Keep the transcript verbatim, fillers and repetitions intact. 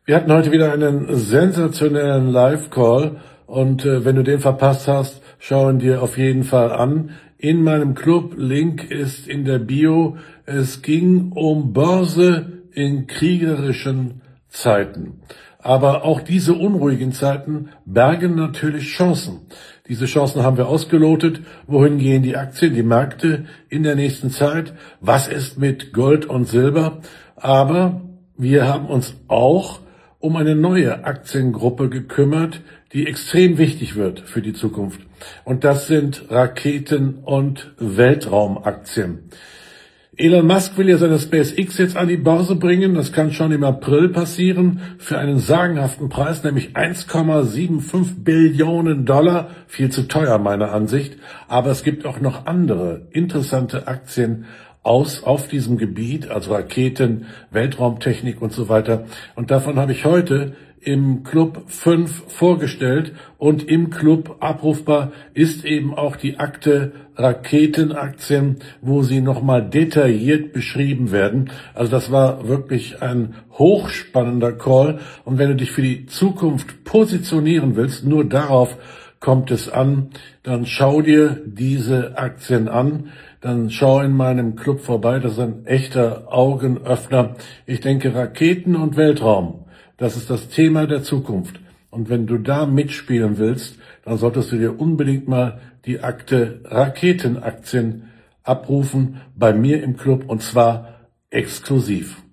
Wir hatten heute wieder einen sensationellen Live-Call und äh, wenn du den verpasst hast, schau ihn dir auf jeden Fall an. In meinem Club, Link ist in der Bio. Es ging um Börse in kriegerischen Zeiten. Aber auch diese unruhigen Zeiten bergen natürlich Chancen. Diese Chancen haben wir ausgelotet. Wohin gehen die Aktien, die Märkte in der nächsten Zeit? Was ist mit Gold und Silber? Aber wir haben uns auch um eine neue Aktiengruppe gekümmert, die extrem wichtig wird für die Zukunft. Und das sind Raketen- und Weltraumaktien. Elon Musk will ja seine SpaceX jetzt an die Börse bringen. Das kann schon im April passieren für einen sagenhaften Preis, nämlich eins Komma fünfundsiebzig Billionen Dollar. Viel zu teuer meiner Ansicht. Aber es gibt auch noch andere interessante Aktien aus auf diesem Gebiet, also Raketen, Weltraumtechnik und so weiter. Und davon habe ich heute im Club fünf vorgestellt und im Club abrufbar ist eben auch die Akte Raketenaktien, wo sie nochmal detailliert beschrieben werden. Also das war wirklich ein hochspannender Call und wenn du dich für die Zukunft positionieren willst, nur darauf kommt es an, dann schau dir diese Aktien an, dann schau in meinem Club vorbei, das ist ein echter Augenöffner. Ich denke, Raketen und Weltraum, das ist das Thema der Zukunft. Und wenn du da mitspielen willst, dann solltest du dir unbedingt mal die Akte Raketenaktien abrufen bei mir im Club und zwar exklusiv.